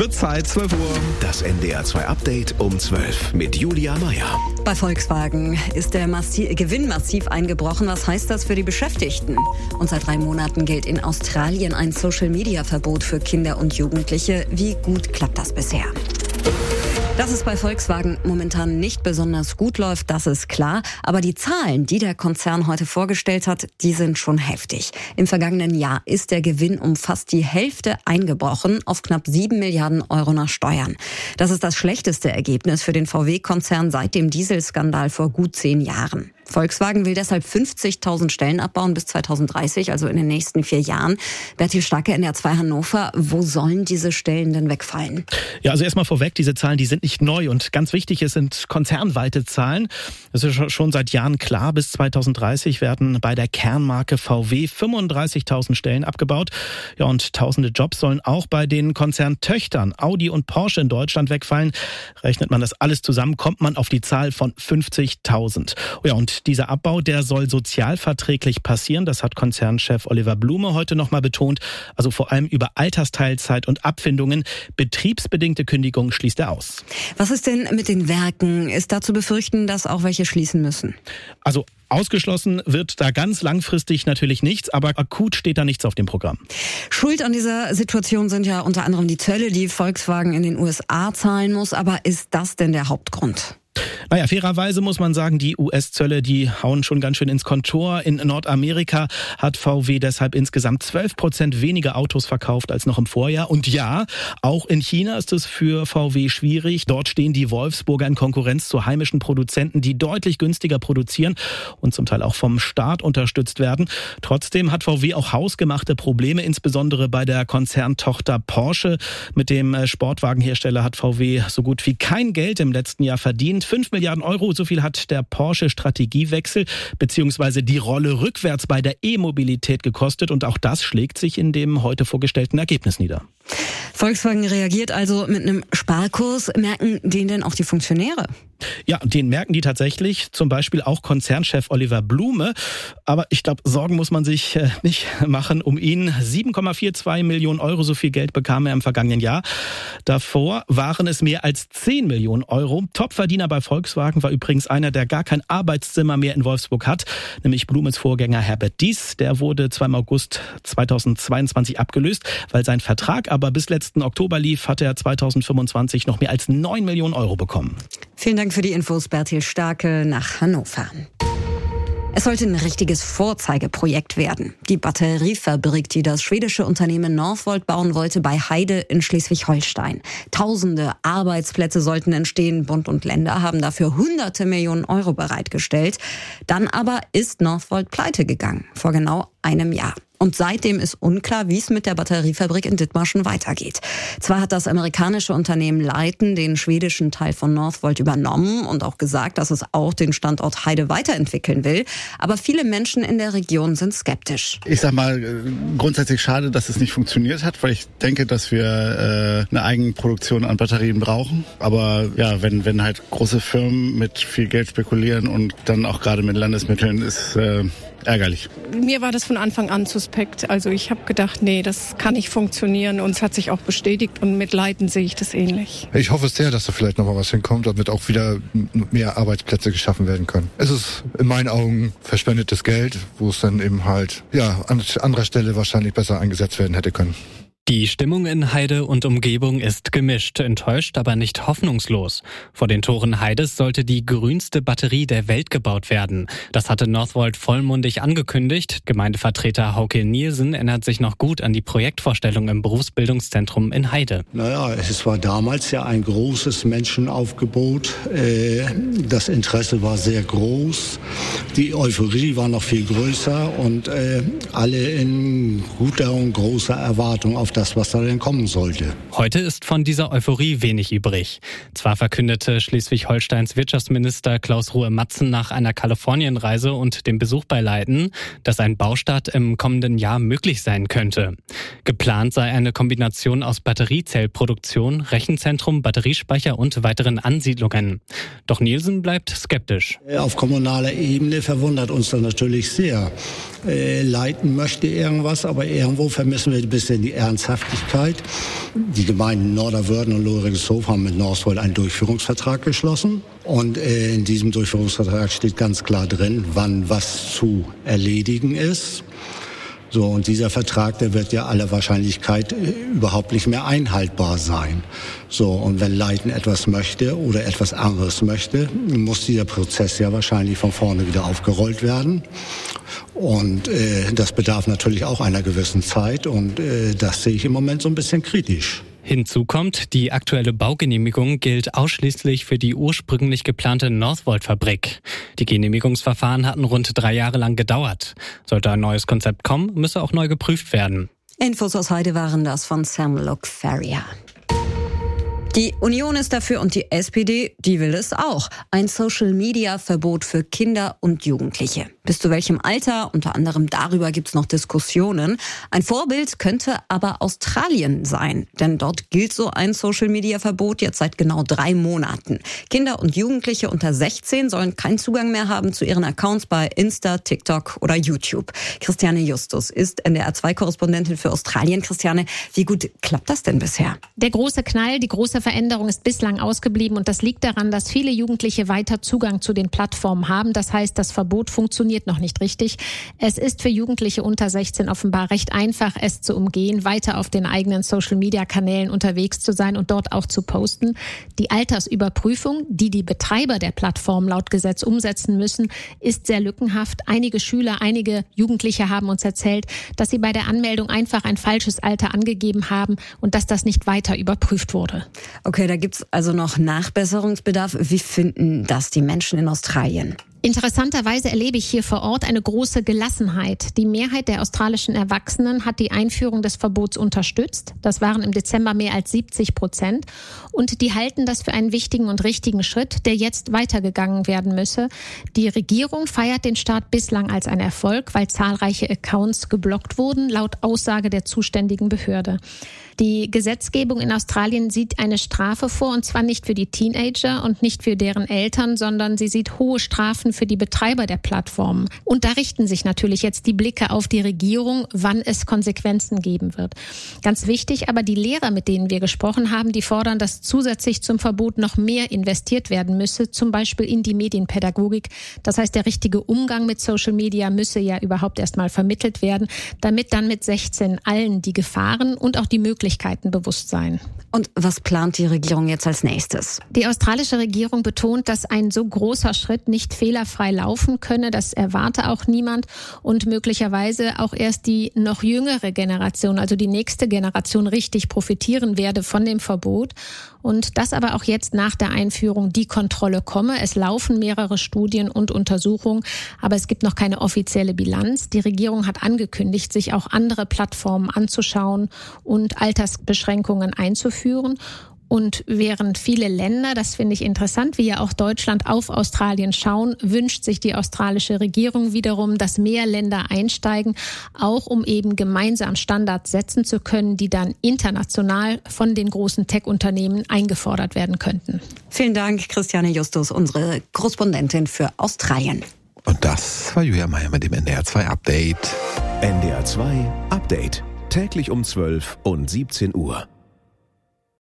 Wird Zeit, 12 Uhr. Das NDR 2 Update um 12 mit Julia Meyer. Bei Volkswagen ist der Gewinn massiv eingebrochen. Was heißt das für die Beschäftigten? Und seit 3 Monaten gilt in Australien ein Social-Media-Verbot für Kinder und Jugendliche. Wie gut klappt das bisher? Dass es bei Volkswagen momentan nicht besonders gut läuft, das ist klar. Aber die Zahlen, die der Konzern heute vorgestellt hat, die sind schon heftig. Im vergangenen Jahr ist der Gewinn um fast die Hälfte eingebrochen auf knapp 7 Milliarden Euro nach Steuern. Das ist das schlechteste Ergebnis für den VW-Konzern seit dem Dieselskandal vor gut 10 Jahren. Volkswagen will deshalb 50.000 Stellen abbauen bis 2030, also in den nächsten 4 Jahren. Bertil Starke, NDR 2 Hannover, wo sollen diese Stellen denn wegfallen? Ja, also erstmal vorweg, diese Zahlen, die sind nicht neu und ganz wichtig, es sind konzernweite Zahlen. Es ist schon seit Jahren klar, bis 2030 werden bei der Kernmarke VW 35.000 Stellen abgebaut. Ja, und tausende Jobs sollen auch bei den Konzerntöchtern Audi und Porsche in Deutschland wegfallen. Rechnet man das alles zusammen, kommt man auf die Zahl von 50.000. Ja, und dieser Abbau, der soll sozialverträglich passieren. Das hat Konzernchef Oliver Blume heute nochmal betont. Also vor allem über Altersteilzeit und Abfindungen. Betriebsbedingte Kündigungen schließt er aus. Was ist denn mit den Werken? Ist da zu befürchten, dass auch welche schließen müssen? Also ausgeschlossen wird da ganz langfristig natürlich nichts, aber akut steht da nichts auf dem Programm. Schuld an dieser Situation sind ja unter anderem die Zölle, die Volkswagen in den USA zahlen muss. Aber ist das denn der Hauptgrund? Naja, fairerweise muss man sagen, die US-Zölle, die hauen schon ganz schön ins Kontor. In Nordamerika hat VW deshalb insgesamt 12% weniger Autos verkauft als noch im Vorjahr. Und ja, auch in China ist es für VW schwierig. Dort stehen die Wolfsburger in Konkurrenz zu heimischen Produzenten, die deutlich günstiger produzieren und zum Teil auch vom Staat unterstützt werden. Trotzdem hat VW auch hausgemachte Probleme, insbesondere bei der Konzerntochter Porsche. Mit dem Sportwagenhersteller hat VW so gut wie kein Geld im letzten Jahr verdient. 5 Milliarden Euro, so viel hat der Porsche-Strategiewechsel bzw. die Rolle rückwärts bei der E-Mobilität gekostet. Und auch das schlägt sich in dem heute vorgestellten Ergebnis nieder. Volkswagen reagiert also mit einem Sparkurs. Merken den denn auch die Funktionäre? Ja, den merken die tatsächlich, zum Beispiel auch Konzernchef Oliver Blume. Aber ich glaube, Sorgen muss man sich nicht machen um ihn. 7,42 Millionen Euro, so viel Geld bekam er im vergangenen Jahr. Davor waren es mehr als 10 Millionen Euro. Topverdiener bei Volkswagen war übrigens einer, der gar kein Arbeitszimmer mehr in Wolfsburg hat, nämlich Blumes Vorgänger Herbert Diess. Der wurde zwar im August 2022 abgelöst, weil sein Vertrag aber bis letzten Oktober lief, hat er 2025 noch mehr als 9 Millionen Euro bekommen. Vielen Dank für die Infos, Bertil Starke nach Hannover. Es sollte ein richtiges Vorzeigeprojekt werden. Die Batteriefabrik, die das schwedische Unternehmen Northvolt bauen wollte, bei Heide in Schleswig-Holstein. Tausende Arbeitsplätze sollten entstehen. Bund und Länder haben dafür hunderte Millionen Euro bereitgestellt. Dann aber ist Northvolt pleite gegangen, vor genau einem Jahr. Und seitdem ist unklar, wie es mit der Batteriefabrik in Dithmarschen weitergeht. Zwar hat das amerikanische Unternehmen Leiten den schwedischen Teil von Northvolt übernommen und auch gesagt, dass es auch den Standort Heide weiterentwickeln will. Aber viele Menschen in der Region sind skeptisch. Ich sag mal, grundsätzlich schade, dass es nicht funktioniert hat, weil ich denke, dass wir eine Eigenproduktion an Batterien brauchen. Aber ja, wenn halt große Firmen mit viel Geld spekulieren und dann auch gerade mit Landesmitteln, ist ärgerlich. Mir war das von Anfang an suspekt. Also ich habe gedacht, nee, das kann nicht funktionieren und es hat sich auch bestätigt und mit Leiten sehe ich das ähnlich. Ich hoffe sehr, dass da vielleicht noch mal was hinkommt, damit auch wieder mehr Arbeitsplätze geschaffen werden können. Es ist in meinen Augen verschwendetes Geld, wo es dann eben halt an anderer Stelle wahrscheinlich besser eingesetzt werden hätte können. Die Stimmung in Heide und Umgebung ist gemischt, enttäuscht, aber nicht hoffnungslos. Vor den Toren Heides sollte die grünste Batterie der Welt gebaut werden. Das hatte Northvolt vollmundig angekündigt. Gemeindevertreter Hauke Nielsen erinnert sich noch gut an die Projektvorstellung im Berufsbildungszentrum in Heide. Naja, es war damals ja ein großes Menschenaufgebot. Das Interesse war sehr groß. Die Euphorie war noch viel größer und alle in guter und großer Erwartung auf das, was da denn kommen sollte. Heute ist von dieser Euphorie wenig übrig. Zwar verkündete Schleswig-Holsteins Wirtschaftsminister Klaus Ruhe-Matzen nach einer Kalifornienreise und dem Besuch bei Leiten, dass ein Baustart im kommenden Jahr möglich sein könnte. Geplant sei eine Kombination aus Batteriezellproduktion, Rechenzentrum, Batteriespeicher und weiteren Ansiedlungen. Doch Nielsen bleibt skeptisch. Auf kommunaler Ebene verwundert uns das natürlich sehr. Leiten möchte irgendwas, aber irgendwo vermissen wir ein bisschen die Ernsthaft Ernsthaftigkeit. Die Gemeinden Norderwörden und Lohringshof haben mit Northvolt einen Durchführungsvertrag geschlossen. Und in diesem Durchführungsvertrag steht ganz klar drin, wann was zu erledigen ist. So, und dieser Vertrag, der wird ja aller Wahrscheinlichkeit überhaupt nicht mehr einhaltbar sein. So, und wenn Leiden etwas möchte oder etwas anderes möchte, muss dieser Prozess ja wahrscheinlich von vorne wieder aufgerollt werden. Und das bedarf natürlich auch einer gewissen Zeit und das sehe ich im Moment so ein bisschen kritisch. Hinzu kommt, die aktuelle Baugenehmigung gilt ausschließlich für die ursprünglich geplante Northvolt-Fabrik. Die Genehmigungsverfahren hatten rund 3 Jahre lang gedauert. Sollte ein neues Konzept kommen, müsse auch neu geprüft werden. Infos aus Heide waren das von Sam Lokferia. Die Union ist dafür und die SPD, die will es auch. Ein Social-Media-Verbot für Kinder und Jugendliche. Bis zu welchem Alter? Unter anderem darüber gibt's noch Diskussionen. Ein Vorbild könnte aber Australien sein. Denn dort gilt so ein Social-Media-Verbot jetzt seit genau 3 Monaten. Kinder und Jugendliche unter 16 sollen keinen Zugang mehr haben zu ihren Accounts bei Insta, TikTok oder YouTube. Christiane Justus ist NDR2-Korrespondentin für Australien. Christiane, wie gut klappt das denn bisher? Der große Knall, die große Veränderung ist bislang ausgeblieben und das liegt daran, dass viele Jugendliche weiter Zugang zu den Plattformen haben. Das heißt, das Verbot funktioniert noch nicht richtig. Es ist für Jugendliche unter 16 offenbar recht einfach, es zu umgehen, weiter auf den eigenen Social-Media-Kanälen unterwegs zu sein und dort auch zu posten. Die Altersüberprüfung, die Betreiber der Plattform laut Gesetz umsetzen müssen, ist sehr lückenhaft. Einige Schüler, einige Jugendliche haben uns erzählt, dass sie bei der Anmeldung einfach ein falsches Alter angegeben haben und dass das nicht weiter überprüft wurde. Okay, da gibt's also noch Nachbesserungsbedarf. Wie finden das die Menschen in Australien? Interessanterweise erlebe ich hier vor Ort eine große Gelassenheit. Die Mehrheit der australischen Erwachsenen hat die Einführung des Verbots unterstützt. Das waren im Dezember mehr als 70%. Und die halten das für einen wichtigen und richtigen Schritt, der jetzt weitergegangen werden müsse. Die Regierung feiert den Start bislang als einen Erfolg, weil zahlreiche Accounts geblockt wurden, laut Aussage der zuständigen Behörde. Die Gesetzgebung in Australien sieht eine Strafe vor, und zwar nicht für die Teenager und nicht für deren Eltern, sondern sie sieht hohe Strafen für die Betreiber der Plattformen. Und da richten sich natürlich jetzt die Blicke auf die Regierung, wann es Konsequenzen geben wird. Ganz wichtig, aber die Lehrer, mit denen wir gesprochen haben, die fordern, dass zusätzlich zum Verbot noch mehr investiert werden müsse, zum Beispiel in die Medienpädagogik. Das heißt, der richtige Umgang mit Social Media müsse ja überhaupt erstmal vermittelt werden, damit dann mit 16 allen die Gefahren und auch die Möglichkeiten bewusst sein. Und was plant die Regierung jetzt als nächstes? Die australische Regierung betont, dass ein so großer Schritt nicht fehlerfrei laufen könne. Das erwarte auch niemand und möglicherweise auch erst die noch jüngere Generation, also die nächste Generation, richtig profitieren werde von dem Verbot. Und dass aber auch jetzt nach der Einführung die Kontrolle komme. Es laufen mehrere Studien und Untersuchungen, aber es gibt noch keine offizielle Bilanz. Die Regierung hat angekündigt, sich auch andere Plattformen anzuschauen und Altersbeschränkungen einzuführen. Und während viele Länder, das finde ich interessant, wie ja auch Deutschland, auf Australien schauen, wünscht sich die australische Regierung wiederum, dass mehr Länder einsteigen, auch um eben gemeinsam Standards setzen zu können, die dann international von den großen Tech-Unternehmen eingefordert werden könnten. Vielen Dank, Christiane Justus, unsere Korrespondentin für Australien. Und das war Julia Meyer mit dem NDR2 Update. NDR2 Update. Täglich um 12 und 17 Uhr.